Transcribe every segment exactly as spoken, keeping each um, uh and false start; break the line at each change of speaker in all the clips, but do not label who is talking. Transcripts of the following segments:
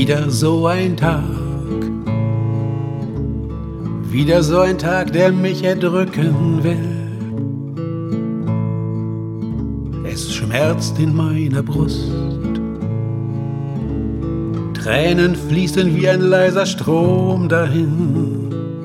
Wieder so ein Tag, wieder so ein Tag, der mich erdrücken will. Es schmerzt in meiner Brust, Tränen fließen wie ein leiser Strom dahin.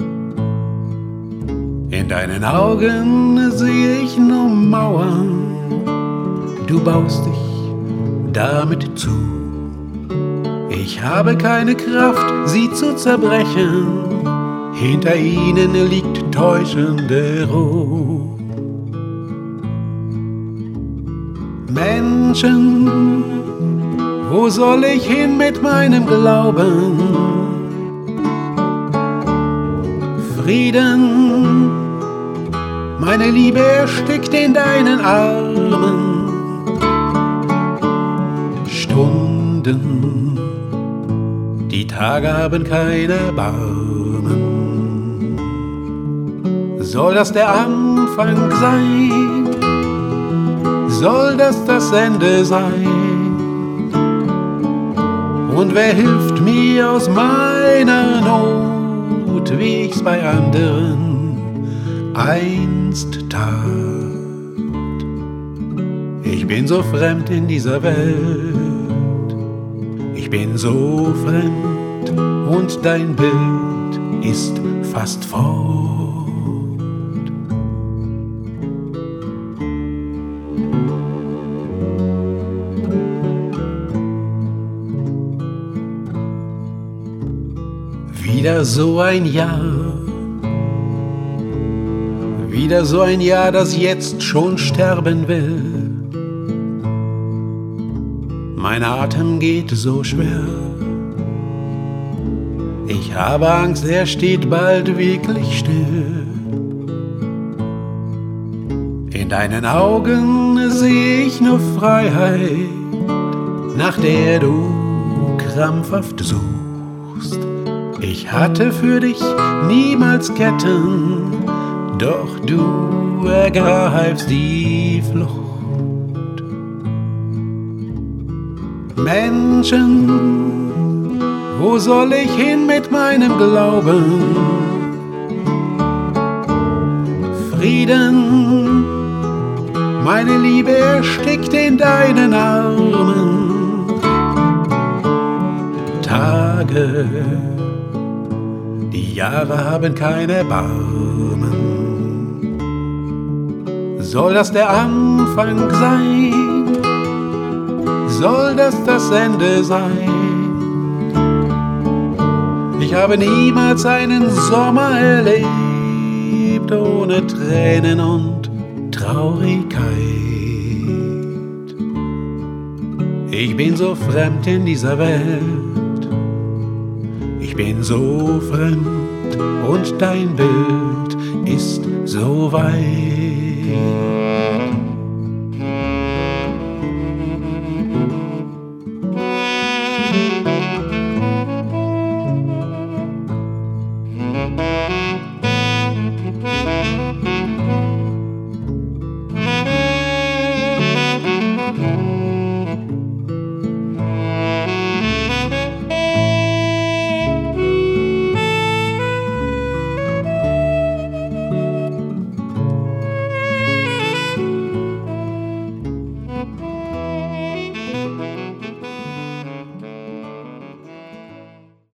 In deinen Augen sehe ich nur Mauern, du baust dich damit zu. Ich habe keine Kraft, sie zu zerbrechen, hinter ihnen liegt täuschende Ruhe. Menschen, wo soll ich hin mit meinem Glauben? Frieden, meine Liebe erstickt in deinen Armen. Stunden, die Tage haben kein Erbarmen. Soll das der Anfang sein? Soll das das Ende sein? Und wer hilft mir aus meiner Not, wie ich's bei anderen einst tat? Ich bin so fremd in dieser Welt, ich bin so fremd und dein Bild ist fast fort. Wieder so ein Jahr, wieder so ein Jahr, das jetzt schon sterben will. Mein Atem geht so schwer, ich habe Angst, er steht bald wirklich still. In deinen Augen sehe ich nur Freiheit, nach der du krampfhaft suchst. Ich hatte für dich niemals Ketten, doch du ergreifst die Flucht. Menschen, wo soll ich hin mit meinem Glauben? Frieden, meine Liebe erstickt in deinen Armen. Tage, die Jahre haben kein Erbarmen. Soll das der Anfang sein? Soll das das Ende sein? Ich habe niemals einen Sommer erlebt ohne Tränen und Traurigkeit. Ich bin so fremd in dieser Welt, ich bin so fremd und dein Bild ist so weit.